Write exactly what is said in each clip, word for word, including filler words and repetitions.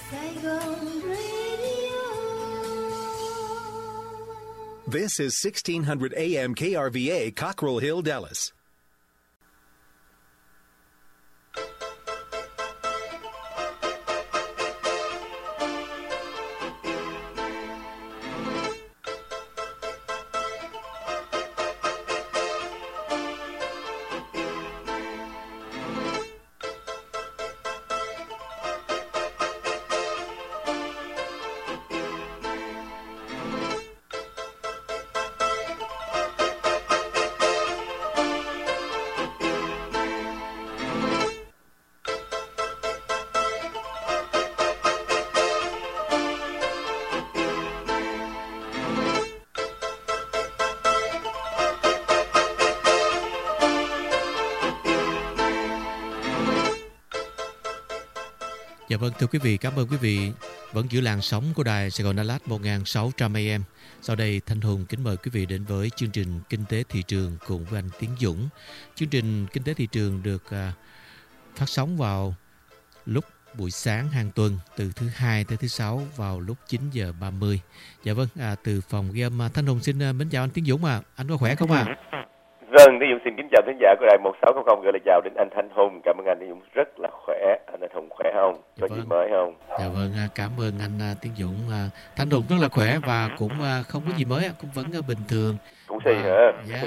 This is sixteen hundred A M K R V A, Cockrell Hill, Dallas. Dạ vâng, thưa quý vị, cảm ơn quý vị vẫn giữ làn sóng của đài Sài Gòn Đà Lạt một nghìn sáu trăm A M. Sau đây Thanh Hùng kính mời quý vị đến với chương trình Kinh tế thị trường cùng với anh Tiến Dũng. Chương trình Kinh tế thị trường được uh, phát sóng vào lúc buổi sáng hàng tuần từ thứ hai tới thứ sáu vào lúc chín giờ ba mươi. Dạ vâng, à, từ phòng ghi âm Thanh Hùng xin uh, mến chào anh Tiến Dũng ạ. À. Anh có khỏe không ạ? À? Vâng, Tiến Dũng xin kính chào khán giả của đài một sáu không không, gửi lời chào đến anh Thanh Hùng. Cảm ơn anh Tiến Dũng rất là khỏe. Anh Thanh Hùng khỏe không? Có dạ gì vâng. mới không? Dạ vâng, cảm ơn anh Tiến Dũng. Thanh Hùng rất là khỏe và cũng không có gì mới, cũng vẫn bình thường. Cũng xì hả? Dạ.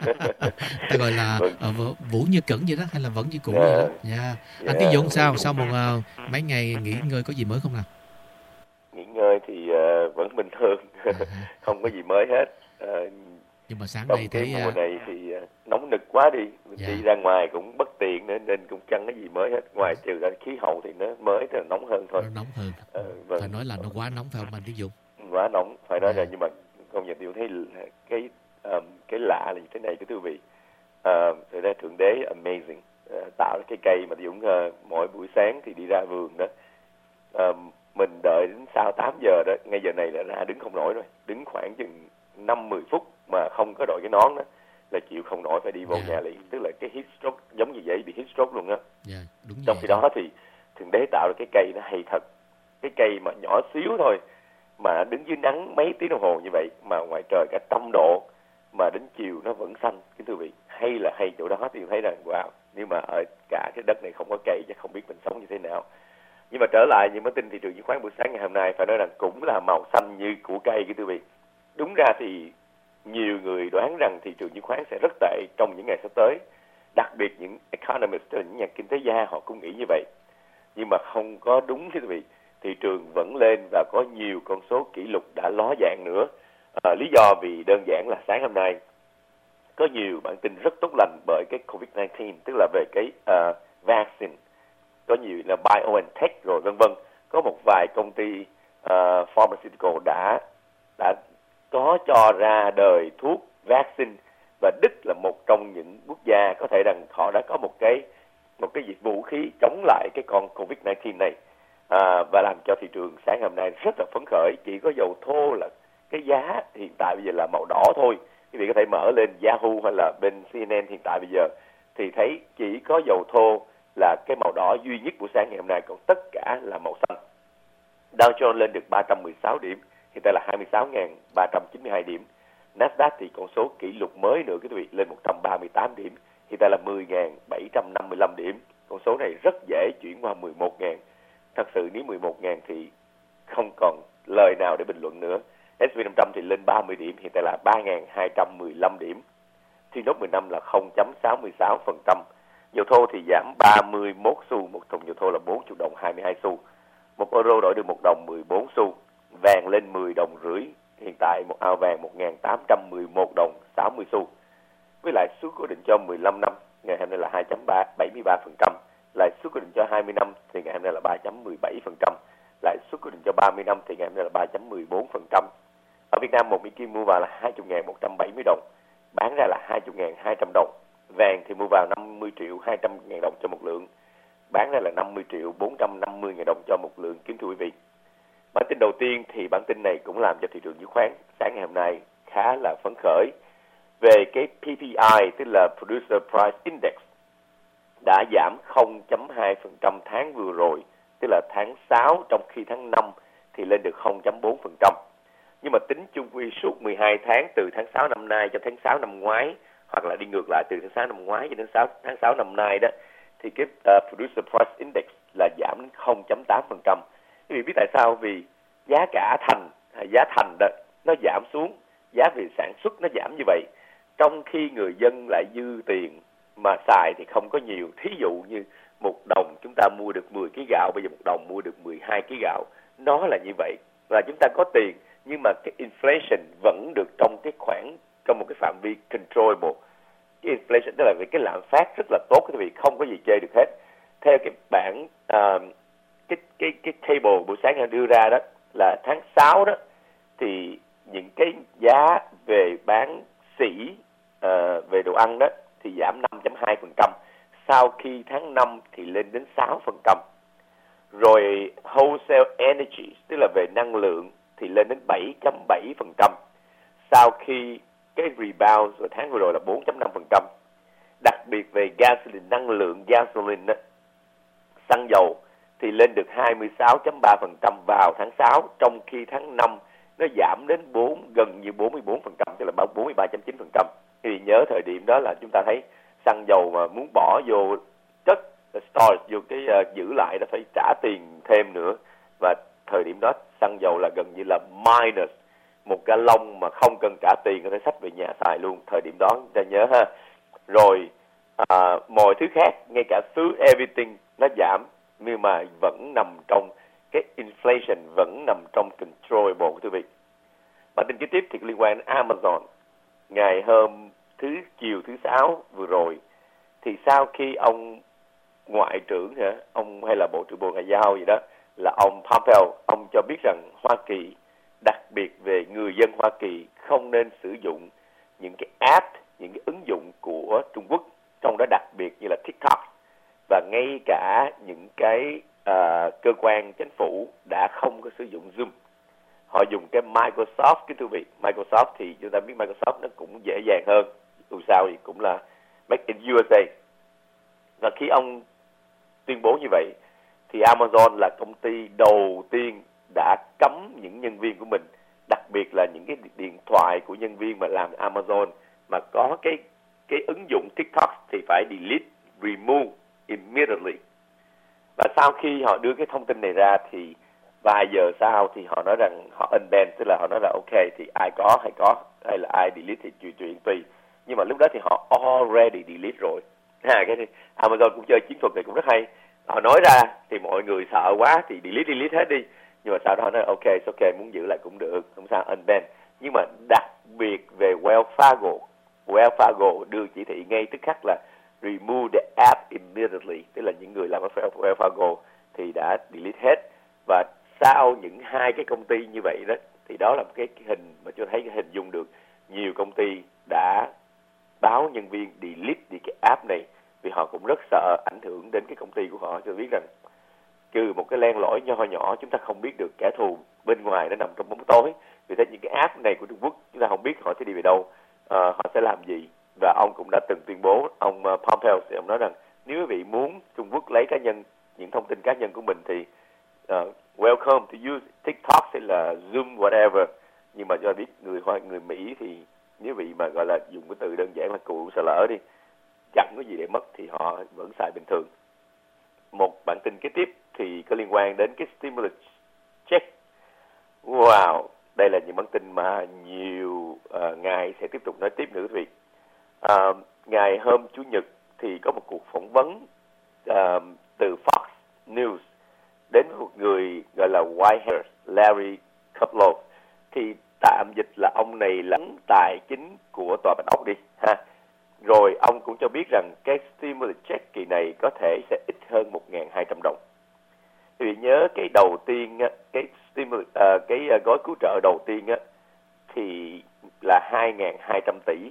Ta gọi là vâng. Vũ như Cẩn vậy đó, hay là vẫn như cũ vậy đó. Dạ. Anh Tiến Dũng sao? Sau một uh, mấy ngày nghỉ ngơi có gì mới không nào? Nghỉ ngơi thì uh, vẫn bình thường, không có gì mới hết. Uh, Nhưng mà sáng Trong nay cái thấy mùa này thì uh, nóng nực quá đi, mình dạ. đi ra ngoài cũng bất tiện nữa nên cũng chẳng có gì mới hết. Ngoài trừ ra khí hậu thì nó mới thì nóng hơn thôi. Nó nóng hơn. Uh, vâng. Phải nói là nó quá nóng phải không anh Tiến Dũng? Quá nóng, phải nói dạ. là nhưng mà công nhận điều thấy cái um, cái lạ là như thế này, cái thưa vị. Uh, rồi đây Thượng Đế amazing, uh, tạo cái cây mà Dũng uh, mỗi buổi sáng thì đi ra vườn đó. Uh, mình đợi đến sau tám giờ đó, ngay giờ này là ra đứng không nổi rồi, đứng khoảng chừng năm mười phút mà không có đội cái nón đó là chịu không nổi, phải đi vô yeah. nhà liền, tức là cái heat stroke, giống như vậy, bị heat stroke luôn á. Yeah, trong khi đó. đó thì Thượng Đế tạo ra cái cây nó hay thật, cái cây mà nhỏ xíu thôi mà đứng dưới nắng mấy tiếng đồng hồ như vậy mà ngoài trời cả trăm độ mà đến chiều nó vẫn xanh. Cái thưa vị, hay là hay chỗ đó thì thấy rằng wow, nhưng mà ở cả cái đất này không có cây chứ không biết mình sống như thế nào. Nhưng mà trở lại những bản tin thị trường chứng khoán buổi sáng ngày hôm nay, phải nói rằng cũng là màu xanh như củ cây. Cái thưa vị, đúng ra thì nhiều người đoán rằng thị trường chứng khoán sẽ rất tệ trong những ngày sắp tới, đặc biệt những economist, những nhà kinh tế gia họ cũng nghĩ như vậy, nhưng mà không có đúng. Thưa quý vị, thị trường vẫn lên và có nhiều con số kỷ lục đã ló dạng nữa. À, lý do vì đơn giản là sáng hôm nay có nhiều bản tin rất tốt lành bởi cái covid mười chín, tức là về cái uh, vaccine, có nhiều là BioNTech rồi vân vân. Có một vài công ty uh, pharmaceutical đã đã có cho ra đời thuốc vaccine, và Đức là một trong những quốc gia có thể rằng họ đã có một cái một cái dịch vũ khí chống lại cái con covid mười chín này, à, và làm cho thị trường sáng hôm nay rất là phấn khởi. Chỉ có dầu thô là cái giá hiện tại bây giờ là màu đỏ thôi. Quý vị có thể mở lên Yahoo hay là bên C N N hiện tại bây giờ thì thấy chỉ có dầu thô là cái màu đỏ duy nhất buổi sáng ngày hôm nay, còn tất cả là màu xanh. Dow Jones lên được ba trăm mười sáu điểm, hiện tại là hai mươi sáu nghìn ba trăm chín mươi hai điểm. Nasdaq thì con số kỷ lục mới nữa quý vị, lên một trăm ba mươi tám điểm, hiện tại là mười nghìn bảy trăm năm mươi lăm điểm. Con số này rất dễ chuyển qua mười một nghìn. Thật sự nếu mười một nghìn thì không còn lời nào để bình luận nữa. S and P năm trăm thì lên ba mươi điểm, hiện tại là ba nghìn hai trăm mười lăm điểm. T N O T mười lăm là không phẩy sáu mươi sáu phần trăm. Dầu thô thì giảm ba mươi mốt xu, một thùng dầu thô là bốn mươi đồng hai mươi hai xu. Một euro đổi được một đồng mười bốn xu. Vàng lên mười đồng rưỡi, hiện tại một ao vàng một nghìn tám trăm mười một đồng sáu mươi xu. Với lãi suất cố định cho mười lăm năm ngày hôm nay là hai phẩy bảy mươi ba phần trăm, lãi suất cố định cho hai mươi năm thì ngày hôm nay là ba phẩy mười bảy phần trăm, lãi suất cố định cho ba mươi năm thì ngày hôm nay là ba phẩy mười bốn phần trăm. Ở Việt Nam một Mỹ Kim mua vào là hai mươi nghìn một trăm bảy mươi đồng, bán ra là hai mươi nghìn hai trăm đồng. Vàng thì mua vào năm mươi triệu hai trăm ngàn đồng cho một lượng, bán ra là năm mươi triệu bốn trăm năm mươi ngàn đồng cho một lượng. Kính thưa quý vị, bản tin đầu tiên thì bản tin này cũng làm cho thị trường chứng khoán sáng ngày hôm nay khá là phấn khởi. Về cái P P I, tức là Producer Price Index, đã giảm không phẩy hai phần trăm tháng vừa rồi, tức là tháng sáu, trong khi tháng năm thì lên được không phẩy bốn phần trăm. Nhưng mà tính chung quy suốt mười hai tháng từ tháng sáu năm nay cho tháng sáu năm ngoái, hoặc là đi ngược lại từ tháng sáu năm ngoái cho đến tháng sáu năm nay đó, thì cái uh, Producer Price Index là giảm đến không phẩy tám phần trăm. Quý vị biết tại sao? Vì giá cả thành, giá thành đó nó giảm xuống, giá về sản xuất nó giảm như vậy, trong khi người dân lại dư tiền mà xài thì không có nhiều. Thí dụ như một đồng chúng ta mua được mười ký gạo, bây giờ một đồng mua được mười hai ký gạo. Nó là như vậy, và chúng ta có tiền nhưng mà cái inflation vẫn được trong cái khoảng, trong một cái phạm vi controllable. Cái inflation tức là về cái lạm phát rất là tốt, quý vị không có gì chê được hết. Theo cái bảng uh, cái cái cái table buổi sáng anh đưa ra đó, là tháng sáu đó thì những cái giá về bán sỉ uh, về đồ ăn đó thì giảm năm phẩy hai phần trăm, sau khi tháng năm thì lên đến sáu phần trăm. Rồi wholesale energy, tức là về năng lượng, thì lên đến bảy phẩy bảy phần trăm, sau khi cái rebound rồi tháng vừa rồi là bốn phẩy năm phần trăm. Đặc biệt về gasoline, năng lượng gasoline đó, xăng dầu thì lên được hai mươi sáu phẩy ba phần trăm vào tháng sáu, trong khi tháng năm nó giảm đến bốn, gần như bốn mươi bốn phần trăm, tức là bốn mươi ba phẩy chín phần trăm. Thì nhớ thời điểm đó là chúng ta thấy xăng dầu mà muốn bỏ vô chất storage, vô cái uh, giữ lại nó phải trả tiền thêm nữa, và thời điểm đó xăng dầu là gần như là minus, một gallon mà không cần trả tiền có thể xách về nhà xài luôn. Thời điểm đó chúng ta nhớ ha. Rồi à, mọi thứ khác, ngay cả food, everything nó giảm, nhưng mà vẫn nằm trong cái inflation, vẫn nằm trong controllable, quý vị. Bản tin kế tiếp thì liên quan đến Amazon. Ngày hôm thứ chiều thứ sáu vừa rồi, thì sau khi ông ngoại trưởng hả, ông hay là bộ trưởng bộ ngoại giao gì đó, là ông Pompeo, ông cho biết rằng Hoa Kỳ, đặc biệt về người dân Hoa Kỳ, không nên sử dụng những cái app, những cái ứng dụng của Trung Quốc, trong đó đặc biệt như là TikTok, và ngay cả những cái uh, cơ quan chính phủ đã không có sử dụng Zoom. Họ dùng cái Microsoft, cái thưa vị. Microsoft thì chúng ta biết Microsoft nó cũng dễ dàng hơn, dù sao thì cũng là Made in u ét a. Và khi ông tuyên bố như vậy, thì Amazon là công ty đầu tiên đã cấm những nhân viên của mình, đặc biệt là những cái điện thoại của nhân viên mà làm Amazon mà có cái cái ứng dụng TikTok thì phải delete, remove immediately. Và sau khi họ đưa cái thông tin này ra thì vài giờ sau thì họ nói rằng họ unban, tức là họ nói là ok, thì ai có hay có, hay là ai delete thì chuyện chuyện tùy. Nhưng mà lúc đó thì họ already delete rồi. Ha, cái Amazon cũng chơi chiến thuật này cũng rất hay. Họ nói ra thì mọi người sợ quá thì delete delete hết đi. Nhưng mà sau đó họ nói ok, ok, muốn giữ lại cũng được, không sao, unban. Nhưng mà đặc biệt về Wells Fargo, Wells Fargo đưa chỉ thị ngay tức khắc là remove the app immediately, tức là những người làm ở Wells Fargo thì đã delete hết. Và sau những hai cái công ty như vậy đó, thì đó là một cái hình mà cho thấy cái hình dung được nhiều công ty đã báo nhân viên delete đi cái app này, vì họ cũng rất sợ ảnh hưởng đến cái công ty của họ. Cho biết rằng trừ một cái len lỏi nho nhỏ, chúng ta không biết được kẻ thù bên ngoài nó nằm trong bóng tối. Vì thế những cái app này của Trung Quốc chúng ta không biết họ sẽ đi về đâu, à, họ sẽ làm gì. Và ông cũng đã từng tuyên bố, ông uh, Pompeo thì ông nói rằng nếu quý vị muốn Trung Quốc lấy cá nhân, những thông tin cá nhân của mình thì uh, welcome to use TikTok hay là Zoom whatever. Nhưng mà cho biết người Hoa, người Mỹ thì nếu vị mà gọi là dùng cái từ đơn giản là cụ sợ lỡ đi, chẳng có gì để mất thì họ vẫn xài bình thường. Một bản tin kế tiếp thì có liên quan đến cái stimulus check. Wow, đây là những bản tin mà nhiều uh, ngày sẽ tiếp tục nói tiếp nữa quý vị. Uh, ngày hôm Chủ nhật thì có một cuộc phỏng vấn uh, từ Fox News đến một người gọi là Whitehair Larry Kudlow, thì tạm dịch là ông này là tài chính của Tòa Bạch Ốc đi ha. Rồi ông cũng cho biết rằng cái stimulus check kỳ này có thể sẽ ít hơn một nghìn hai trăm đồng. Vì nhớ cái đầu tiên cái stimulus uh, cái gói cứu trợ đầu tiên á thì là hai nghìn hai trăm tỷ.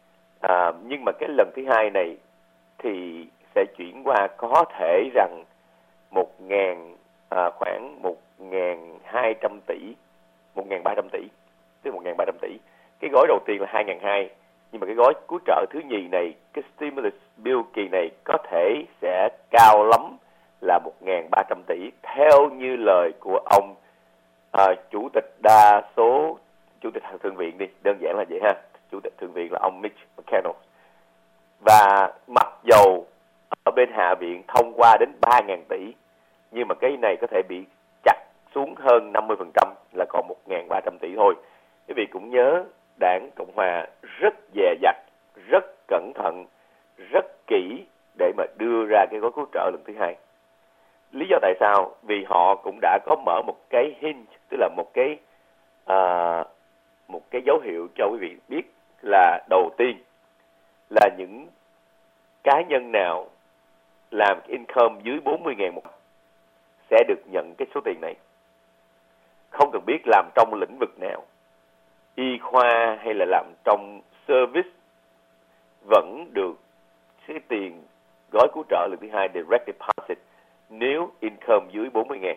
À, nhưng mà cái lần thứ hai này thì sẽ chuyển qua có thể rằng một ngàn à, khoảng một nghìn hai trăm tỷ, một nghìn ba trăm tỷ, tức một nghìn ba trăm tỷ. Cái gói đầu tiên là hai nghìn hai trăm, nhưng mà cái gói cứu trợ thứ nhì này, cái stimulus bill kỳ này có thể sẽ cao lắm là một nghìn ba trăm tỷ, theo như lời của ông à, chủ tịch đa số, chủ tịch thượng viện đi, đơn giản là vậy ha, chủ tịch thượng viện là ông Mitch McConnell. Và mặc dầu ở bên hạ viện thông qua đến ba nghìn tỷ, nhưng mà cái này có thể bị chặt xuống hơn năm mươi phần trăm, là còn một nghìn ba trăm tỷ thôi. Quý vị cũng nhớ đảng Cộng Hòa rất dè dặt, rất cẩn thận, rất kỹ để mà đưa ra cái gói cứu trợ lần thứ hai. Lý do tại sao? Vì họ cũng đã có mở một cái hint, tức là một cái à, một cái dấu hiệu cho quý vị biết là đầu tiên là những cá nhân nào làm income dưới bốn mươi nghìn một năm sẽ được nhận cái số tiền này. Không cần biết làm trong lĩnh vực nào, y khoa hay là làm trong service, vẫn được cái tiền gói cứu trợ lần thứ hai direct deposit nếu income dưới bốn mươi nghìn.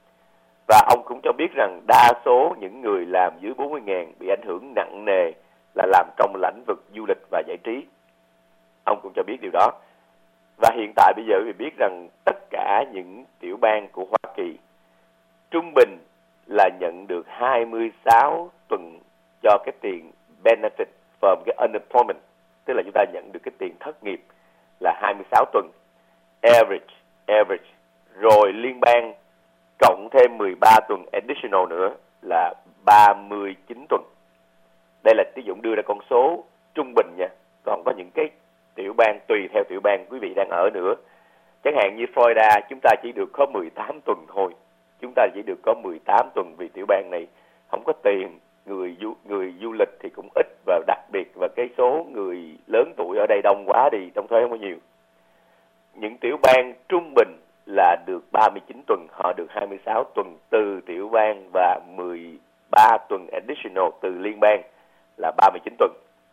Và ông cũng cho biết rằng đa số những người làm dưới bốn mươi nghìn bị ảnh hưởng nặng nề là làm trong lĩnh vực du lịch và giải trí. Ông cũng cho biết điều đó. Và hiện tại bây giờ quý vị biết rằng tất cả những tiểu bang của Hoa Kỳ trung bình là nhận được hai mươi sáu tuần cho cái tiền benefit from cái unemployment, tức là chúng ta nhận được cái tiền thất nghiệp là hai mươi sáu tuần average average rồi liên bang cộng thêm mười ba tuần additional nữa là ba mươi chín tuần. Đây là ví dụ đưa ra con số trung bình nha. Còn có những cái tiểu bang tùy theo tiểu bang quý vị đang ở nữa. Chẳng hạn như Florida chúng ta chỉ được có mười tám tuần thôi. Chúng ta chỉ được có mười tám tuần vì tiểu bang này không có tiền, người du, người du lịch thì cũng ít, và đặc biệt và cái số người lớn tuổi ở đây đông quá đi, trong thuế không có nhiều. Những tiểu bang trung bình là được ba mươi chín tuần, họ được hai mươi sáu tuần từ tiểu bang và mười ba tuần additional từ liên bang là ba mươi chín tuần.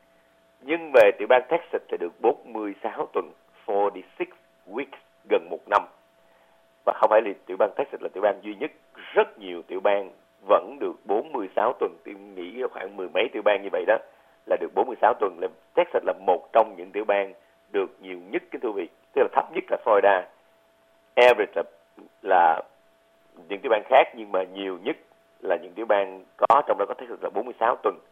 Nhưng về tiểu bang Texas thì được bốn mươi sáu tuần, bốn mươi sáu weeks, gần một năm. Và không phải là tiểu bang Texas là tiểu bang duy nhất, rất nhiều tiểu bang vẫn được bốn mươi sáu tuần. Tôi nghĩ khoảng mười mấy tiểu bang như vậy đó là được bốn mươi sáu tuần. Texas là một trong những tiểu bang được nhiều nhất cái thú vị, tức là thấp nhất là Florida. Average là, là những tiểu bang khác, nhưng mà nhiều nhất là những tiểu bang có, trong đó có Texas là bốn mươi sáu tuần.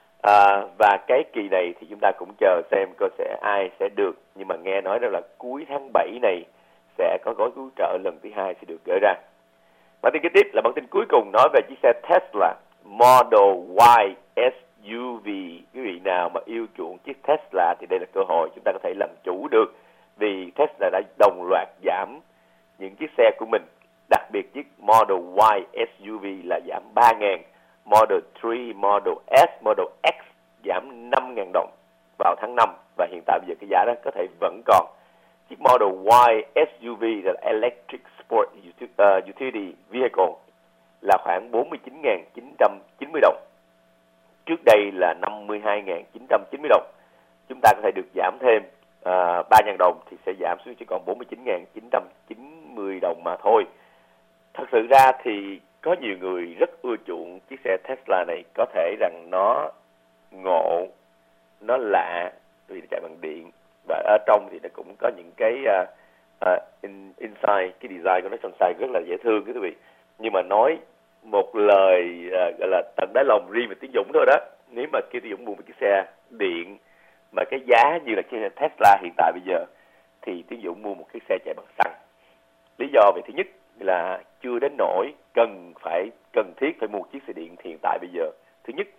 À, và cái kỳ này thì chúng ta cũng chờ xem coi sẽ ai sẽ được, nhưng mà nghe nói rằng là cuối tháng bảy này sẽ có gói cứu trợ lần thứ hai sẽ được gửi ra. Bản tin kế tiếp là bản tin cuối cùng nói về chiếc xe Tesla Model Y ét u vê. Quý vị nào mà yêu chuộng chiếc Tesla thì đây là cơ hội chúng ta có thể làm chủ được, vì Tesla đã đồng loạt giảm những chiếc xe của mình. Đặc biệt chiếc Model Y ét u vê là giảm ba nghìn, Model ba, Model S, Model X giảm năm nghìn đồng vào tháng năm, và hiện tại bây giờ cái giá đó có thể vẫn còn. Chiếc Model Y ét u vê là Electric Sport Utility Vehicle là khoảng bốn mươi chín nghìn chín trăm chín mươi đồng. Trước đây là năm mươi hai nghìn chín trăm chín mươi đồng. Chúng ta có thể được giảm thêm uh, ba nghìn đồng thì sẽ giảm xuống chỉ còn bốn mươi chín nghìn chín trăm chín mươi đồng mà thôi. Thật sự ra thì có nhiều người rất ưa chuộng chiếc xe Tesla này, có thể rằng nó ngộ, nó lạ vì nó chạy bằng điện, và ở trong thì nó cũng có những cái uh, uh, in, inside, cái design của nó trong xài rất là dễ thương quý vị. Nhưng mà nói một lời uh, gọi là tận đáy lòng riêng về Tiến Dũng thôi đó, nếu mà kêu Tiến Dũng mua một chiếc xe điện mà cái giá như là chiếc xe Tesla hiện tại bây giờ thì Tiến Dũng mua một chiếc xe chạy bằng xăng. Lý do về thứ nhất là chưa đến nỗi cần phải cần thiết phải mua chiếc xe điện hiện tại bây giờ. Thứ nhất,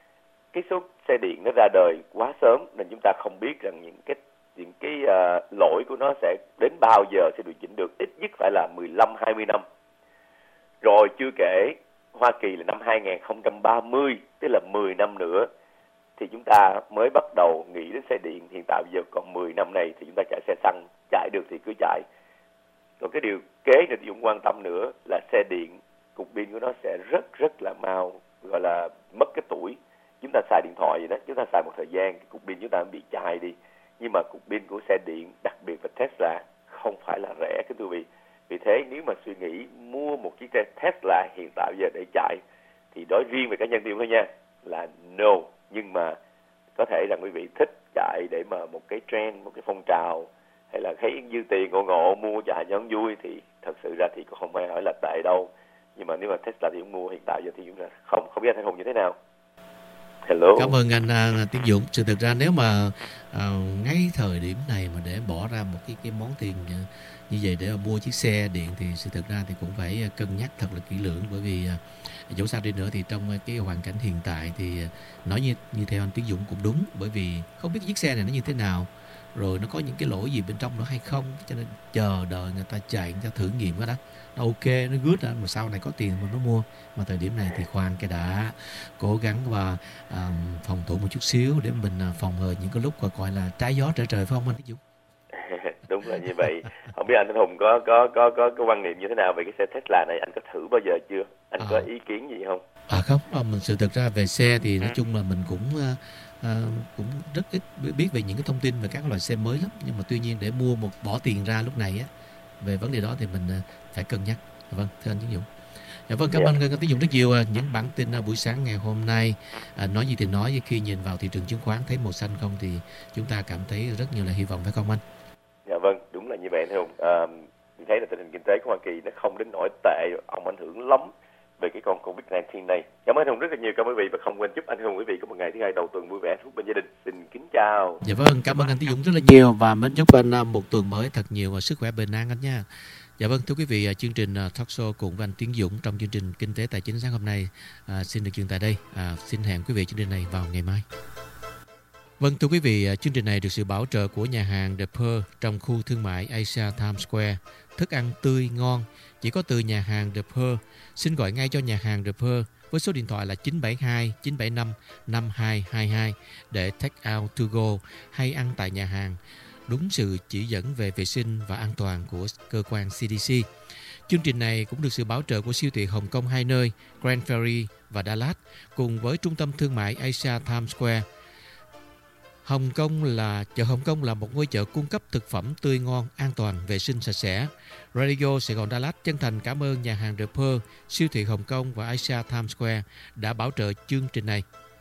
cái số xe điện nó ra đời quá sớm nên chúng ta không biết rằng những cái những cái uh, lỗi của nó sẽ đến bao giờ sẽ điều chỉnh được, ít nhất phải là mười lăm hai mươi năm. Rồi chưa kể Hoa Kỳ là năm hai nghìn không trăm ba mươi, tức là mười năm nữa thì chúng ta mới bắt đầu nghĩ đến xe điện. Hiện tại bây giờ còn mười năm này thì chúng ta chạy xe xăng, chạy được thì cứ chạy. Còn cái điều kế nữa thì cũng quan tâm nữa là xe điện, cục pin của nó sẽ rất rất là mau, gọi là mất cái tuổi. Chúng ta xài điện thoại vậy đó, chúng ta xài một thời gian, cái cục pin chúng ta bị chai đi. Nhưng mà cục pin của xe điện, đặc biệt là Tesla, không phải là rẻ cái quý vị. Vì thế nếu mà suy nghĩ mua một chiếc xe Tesla hiện tại bây giờ để chạy thì đối riêng về cá nhân tôi thôi nha, là no. Nhưng mà có thể rằng quý vị thích chạy để mà một cái trend, một cái phong trào, hay là thấy dư tiền ngộ ngộ mua chạy cho nó vui thì thật sự ra thì cũng không ai hỏi là tại đâu, nhưng mà nếu mà Tesla thì Dũng mua hiện tại giờ thì Dũng là không không biết anh Thanh Hùng như thế nào. Hello. Cảm ơn anh uh, Tiến Dũng. Sự thực ra nếu mà uh, ngay thời điểm này mà để bỏ ra một cái cái món tiền uh, như vậy để mua chiếc xe điện thì sự thực ra thì cũng phải cân nhắc thật là kỹ lưỡng, bởi vì uh, dẫu sao đi nữa thì trong cái hoàn cảnh hiện tại thì uh, nói như như theo anh Tiến Dũng cũng đúng, bởi vì không biết chiếc xe này nó như thế nào, rồi nó có những cái lỗi gì bên trong nó hay không, cho nên chờ đợi người ta chạy, người ta thử nghiệm cái đó, nó ok, nó good đó, mà sau này có tiền mà nó mua. Mà thời điểm này thì khoan cái đã, cố gắng và à, phòng thủ một chút xíu để mình phòng ngừa những cái lúc gọi là trái gió trở trời, phải không anh Tiến Dũng? Đúng là như vậy. Không biết anh Thanh Hùng có có có có có quan niệm như thế nào về cái xe Tesla này, anh có thử bao giờ chưa? Anh à. có ý kiến gì không? À không, mình sự thực ra về xe thì nói chung là mình cũng à, cũng rất ít biết về những cái thông tin về các loại xe mới lắm, nhưng mà tuy nhiên để mua một bỏ tiền ra lúc này á, về vấn đề đó thì mình phải cân nhắc. Vâng, thưa anh Tiến Dũng. Dạ vâng, cảm ơn anh Tiến Dũng rất nhiều. Những bản tin buổi sáng ngày hôm nay, à, nói gì thì nói, khi nhìn vào thị trường chứng khoán thấy màu xanh không thì chúng ta cảm thấy rất nhiều là hy vọng, phải không anh? Dạ vâng, đúng là như vậy thưa ông. À, mình thấy là tình hình kinh tế của Hoa Kỳ nó không đến nỗi tệ, ông ảnh hưởng lắm về cái con covid mười chín này. Cảm ơn anh Hùng rất là nhiều, cảm ơn quý vị, và không quên chúc anh Hùng quý vị có một ngày thứ hai đầu tuần vui vẻ, hạnh phúc bên gia đình. Xin kính chào. Dạ vâng, cảm ơn anh Tiến Dũng rất là nhiều, và mến chúc anh một tuần mới thật nhiều sức khỏe bình an anh nha. Dạ vâng, thưa quý vị, chương trình Talk Show cùng với anh Tiến Dũng trong chương trình Kinh tế Tài chính sáng hôm nay à, xin được dừng tại đây. À, xin hẹn quý vị chương trình này vào ngày mai. Vâng, thưa quý vị, chương trình này được sự bảo trợ của nhà hàng The Pearl trong khu thương mại Asia Times Square. Thức ăn tươi, ngon, chỉ có từ nhà hàng The Pearl. Xin gọi ngay cho nhà hàng The Pearl với số điện thoại là chín bảy hai chín bảy năm năm hai hai hai để take out to go hay ăn tại nhà hàng, đúng sự chỉ dẫn về vệ sinh và an toàn của cơ quan xê đê xê. Chương trình này cũng được sự bảo trợ của siêu thị Hồng Kông hai nơi, Grand Ferry và Dallas, cùng với trung tâm thương mại Asia Times Square. Hồng Kông là chợ Hồng Kông là một ngôi chợ cung cấp thực phẩm tươi ngon, an toàn, vệ sinh sạch sẽ. Radio Sài Gòn Dallas chân thành cảm ơn nhà hàng The Pearl, siêu thị Hồng Kông và Asia Times Square đã bảo trợ chương trình này.